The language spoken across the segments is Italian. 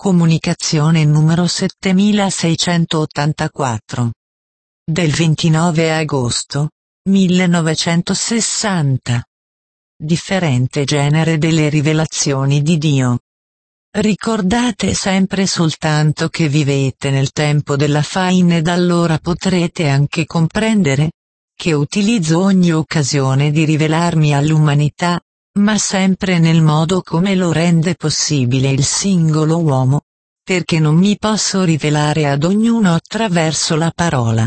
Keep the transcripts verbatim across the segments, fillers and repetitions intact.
Comunicazione numero settemilaseicentottantaquattro. Del ventinove agosto millenovecentosessanta. Differente genere delle rivelazioni di Dio. Ricordate sempre soltanto che vivete nel tempo della fine ed allora potrete anche comprendere che utilizzo ogni occasione di rivelarmi all'umanità, ma sempre nel modo come lo rende possibile il singolo uomo, perché non mi posso rivelare ad ognuno attraverso la parola.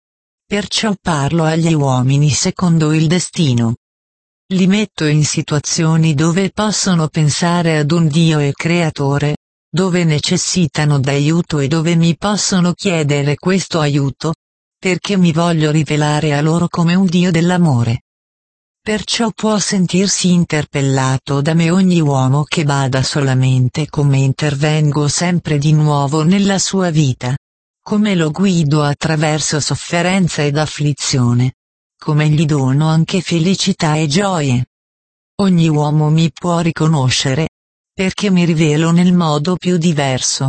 Perciò parlo agli uomini secondo il destino. Li metto in situazioni dove possono pensare ad un Dio e Creatore, dove necessitano d'aiuto e dove mi possono chiedere questo aiuto, perché mi voglio rivelare a loro come un Dio dell'amore. Perciò può sentirsi interpellato da me ogni uomo che bada solamente come intervengo sempre di nuovo nella sua vita, come lo guido attraverso sofferenza ed afflizione, come gli dono anche felicità e gioie. Ogni uomo mi può riconoscere, perché mi rivelo nel modo più diverso.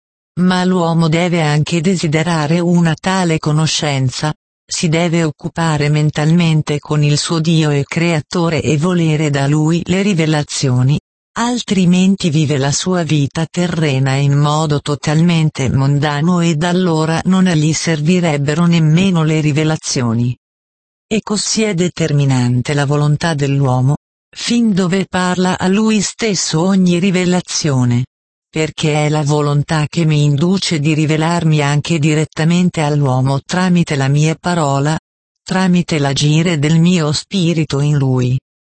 Ma l'uomo deve anche desiderare una tale conoscenza, si deve occupare mentalmente con il suo Dio e Creatore e volere da Lui le rivelazioni, altrimenti vive la sua vita terrena in modo totalmente mondano ed allora non gli servirebbero nemmeno le rivelazioni. E così è determinante la volontà dell'uomo, fin dove parla a lui stesso ogni rivelazione. Perché è la volontà che mi induce di rivelarmi anche direttamente all'uomo tramite la mia parola, tramite l'agire del mio spirito in lui.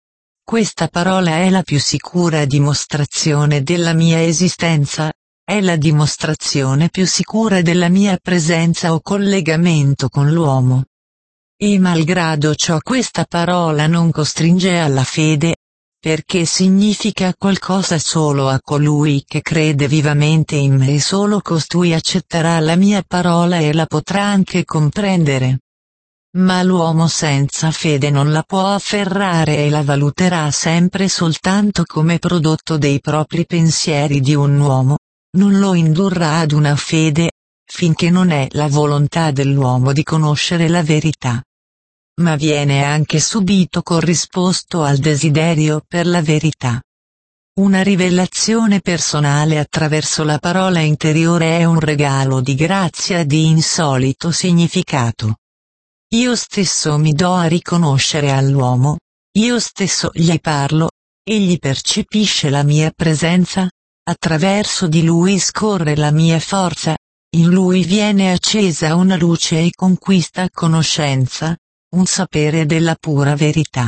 Questa parola è la più sicura dimostrazione della mia esistenza, è la dimostrazione più sicura della mia presenza o collegamento con l'uomo. E malgrado ciò questa parola non costringe alla fede, perché significa qualcosa solo a colui che crede vivamente in me e solo costui accetterà la mia parola e la potrà anche comprendere. Ma l'uomo senza fede non la può afferrare e la valuterà sempre soltanto come prodotto dei propri pensieri di un uomo, non lo indurrà ad una fede, finché non è la volontà dell'uomo di conoscere la verità. Ma viene anche subito corrisposto al desiderio per la verità. Una rivelazione personale attraverso la parola interiore è un regalo di grazia di insolito significato. Io stesso mi do a riconoscere all'uomo, io stesso gli parlo, egli percepisce la mia presenza, attraverso di lui scorre la mia forza, in lui viene accesa una luce e conquista conoscenza, un sapere della pura verità.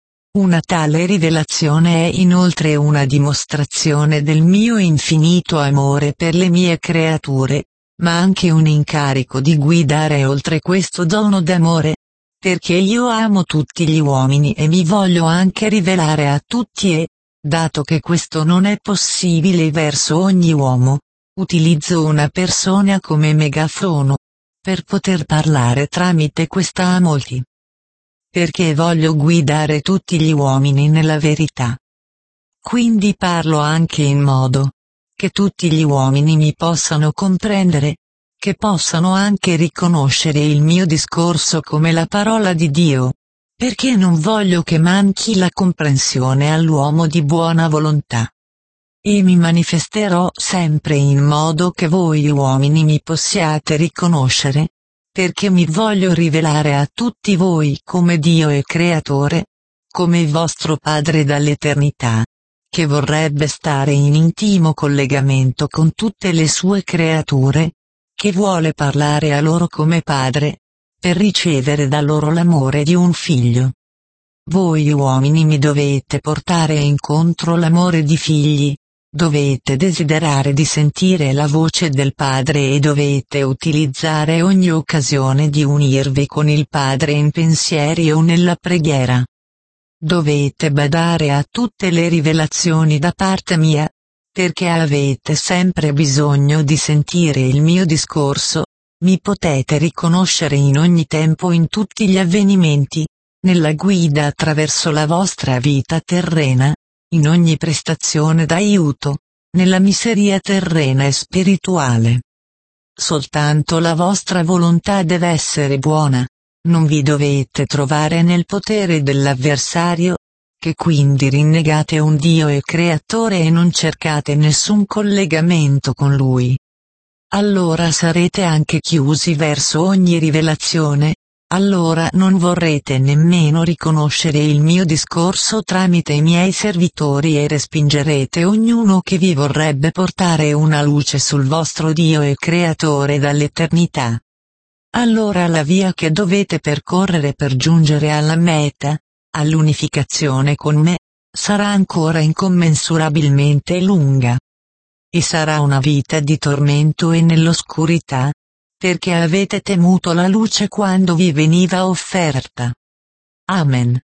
Una tale rivelazione è inoltre una dimostrazione del mio infinito amore per le mie creature, ma anche un incarico di guidare oltre questo dono d'amore, perché io amo tutti gli uomini e mi voglio anche rivelare a tutti e, dato che questo non è possibile verso ogni uomo, utilizzo una persona come megafono, per poter parlare tramite questa a molti. Perché voglio guidare tutti gli uomini nella verità. Quindi parlo anche in modo che tutti gli uomini mi possano comprendere, che possano anche riconoscere il mio discorso come la parola di Dio, perché non voglio che manchi la comprensione all'uomo di buona volontà. E mi manifesterò sempre in modo che voi uomini mi possiate riconoscere, perché mi voglio rivelare a tutti voi come Dio e Creatore, come vostro Padre dall'eternità, che vorrebbe stare in intimo collegamento con tutte le sue creature, che vuole parlare a loro come Padre, per ricevere da loro l'amore di un figlio. Voi uomini mi dovete portare incontro l'amore di figli, dovete desiderare di sentire la voce del Padre e dovete utilizzare ogni occasione di unirvi con il Padre in pensieri o nella preghiera. Dovete badare a tutte le rivelazioni da parte mia, perché avete sempre bisogno di sentire il mio discorso, mi potete riconoscere in ogni tempo in tutti gli avvenimenti, nella guida attraverso la vostra vita terrena, in ogni prestazione d'aiuto, nella miseria terrena e spirituale. Soltanto la vostra volontà deve essere buona, non vi dovete trovare nel potere dell'avversario, che quindi rinnegate un Dio e Creatore e non cercate nessun collegamento con Lui. Allora sarete anche chiusi verso ogni rivelazione, allora non vorrete nemmeno riconoscere il mio discorso tramite i miei servitori e respingerete ognuno che vi vorrebbe portare una luce sul vostro Dio e Creatore dall'eternità. Allora la via che dovete percorrere per giungere alla meta, all'unificazione con me, sarà ancora incommensurabilmente lunga. E sarà una vita di tormento e nell'oscurità, perché avete temuto la luce quando vi veniva offerta. Amen.